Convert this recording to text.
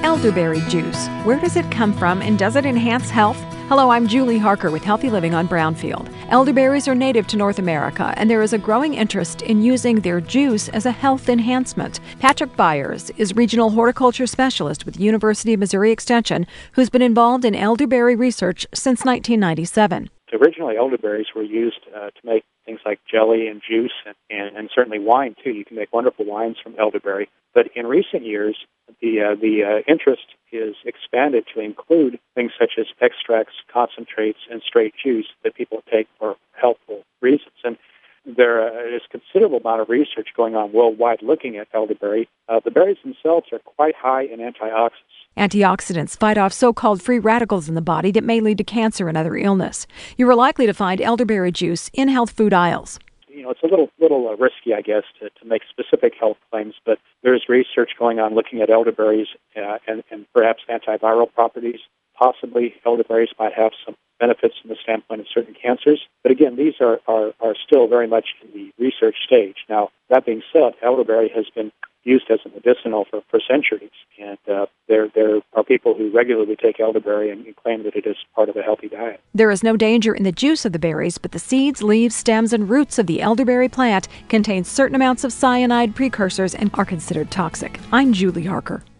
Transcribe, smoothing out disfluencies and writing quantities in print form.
Elderberry juice. Where does it come from and does it enhance health? Hello, I'm Julie Harker with Healthy Living on Brownfield. Elderberries are native to North America, and there is a growing interest in using their juice as a health enhancement. Patrick Byers is Regional Horticulture Specialist with the University of Missouri Extension, who's been involved in elderberry research since 1997. Originally, elderberries were used to make things like jelly and juice and certainly wine, too. You can make wonderful wines from elderberry. But in recent years, the interest is expanded to include things such as extracts, concentrates, and straight juice that people take for healthful reasons. And there is considerable amount of research going on worldwide looking at elderberry. The berries themselves are quite high in antioxidants. Antioxidants fight off so-called free radicals in the body that may lead to cancer and other illness. You are likely to find elderberry juice in health food aisles. It's a little risky, I guess, to make specific health claims, but there's research going on looking at elderberries and perhaps antiviral properties. Possibly elderberries might have some benefits from the standpoint of certain cancers. But again, these are still very much in the research stage. Now, that being said, elderberry has been used as a medicinal for centuries, and there are people who regularly take elderberry and claim that it is part of a healthy diet. There is no danger in the juice of the berries, but the seeds, leaves, stems, and roots of the elderberry plant contain certain amounts of cyanide precursors and are considered toxic. I'm Julie Harker.